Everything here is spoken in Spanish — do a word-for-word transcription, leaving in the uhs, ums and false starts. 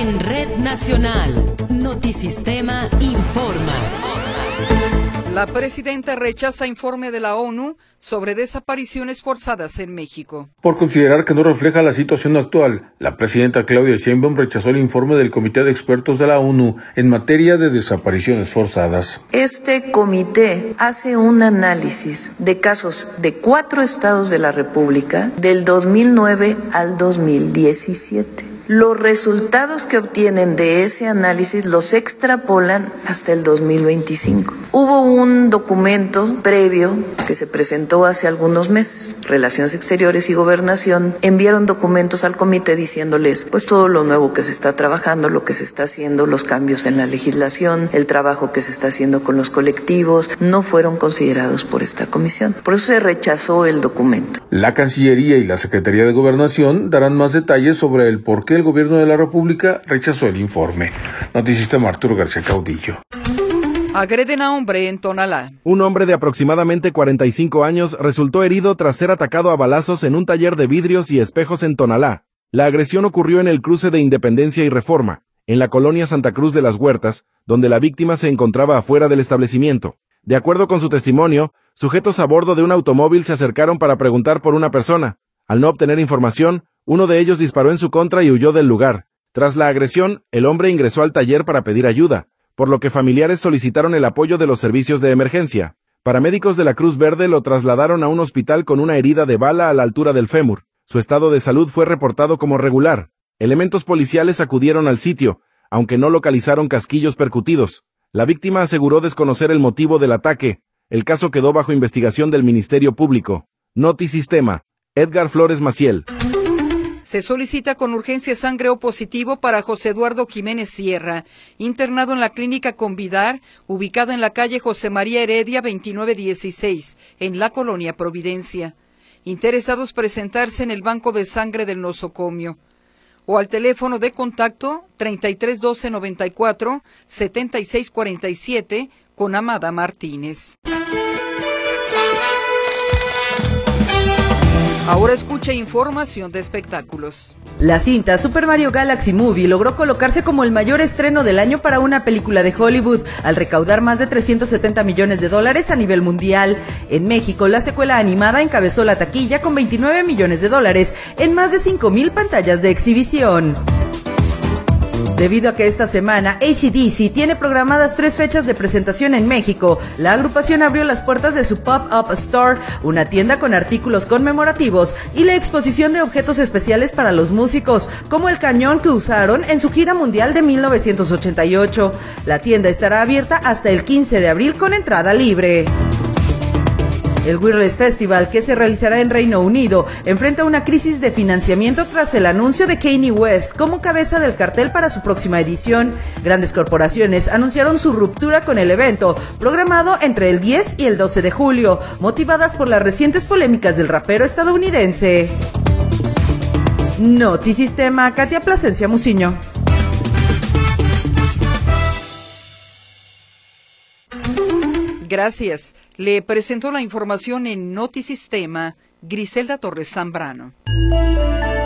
En Red Nacional, Notisistema informa. La presidenta rechaza informe de la ONU sobre desapariciones forzadas en México. Por considerar que no refleja la situación actual, la presidenta Claudia Sheinbaum rechazó el informe del Comité de Expertos de la ONU en materia de desapariciones forzadas. Este comité hace un análisis de casos de cuatro estados de la República del dos mil nueve al dos mil diecisiete. Los resultados que obtienen de ese análisis los extrapolan hasta el dos mil veinticinco. Hubo un documento previo que se presentó hace algunos meses. Relaciones Exteriores y Gobernación enviaron documentos al comité diciéndoles pues todo lo nuevo que se está trabajando, lo que se está haciendo, los cambios en la legislación, el trabajo que se está haciendo con los colectivos, no fueron considerados por esta comisión. Por eso se rechazó el documento. La Cancillería y la Secretaría de Gobernación darán más detalles sobre el por qué el Gobierno de la República rechazó el informe. Notisistema Arturo García Caudillo. Agreden a hombre en Tonalá. Un hombre de aproximadamente cuarenta y cinco años resultó herido tras ser atacado a balazos en un taller de vidrios y espejos en Tonalá. La agresión ocurrió en el cruce de Independencia y Reforma, en la colonia Santa Cruz de las Huertas, donde la víctima se encontraba afuera del establecimiento. De acuerdo con su testimonio, sujetos a bordo de un automóvil se acercaron para preguntar por una persona. Al no obtener información, uno de ellos disparó en su contra y huyó del lugar. Tras la agresión, el hombre ingresó al taller para pedir ayuda, por lo que familiares solicitaron el apoyo de los servicios de emergencia. Paramédicos de la Cruz Verde lo trasladaron a un hospital con una herida de bala a la altura del fémur. Su estado de salud fue reportado como regular. Elementos policiales acudieron al sitio, aunque no localizaron casquillos percutidos. La víctima aseguró desconocer el motivo del ataque. El caso quedó bajo investigación del Ministerio Público. Notisistema, Edgar Flores Maciel. Se solicita con urgencia sangre O positivo para José Eduardo Jiménez Sierra, internado en la clínica Convidar, ubicada en la calle José María Heredia veintinueve dieciséis, en la colonia Providencia. Interesados presentarse en el banco de sangre del nosocomio. O al teléfono de contacto treinta y tres doce noventa y cuatro setenta y seis cuarenta y siete con Amada Martínez. Ahora escucha información de espectáculos. La cinta Super Mario Galaxy Movie logró colocarse como el mayor estreno del año para una película de Hollywood, al recaudar más de trescientos setenta millones de dólares a nivel mundial. En México, la secuela animada encabezó la taquilla con veintinueve millones de dólares en más de cinco mil pantallas de exhibición. Debido a que esta semana A C D C tiene programadas tres fechas de presentación en México, la agrupación abrió las puertas de su Pop-Up Store, una tienda con artículos conmemorativos y la exposición de objetos especiales para los músicos, como el cañón que usaron en su gira mundial de mil novecientos ochenta y ocho. La tienda estará abierta hasta el quince de abril con entrada libre. El Wireless Festival, que se realizará en Reino Unido, enfrenta una crisis de financiamiento tras el anuncio de Kanye West como cabeza del cartel para su próxima edición. Grandes corporaciones anunciaron su ruptura con el evento, programado entre el diez y el doce de julio, motivadas por las recientes polémicas del rapero estadounidense. Notisistema, Katia Plasencia Muciño. Gracias. Le presentó la información en Notisistema, Griselda Torres Zambrano.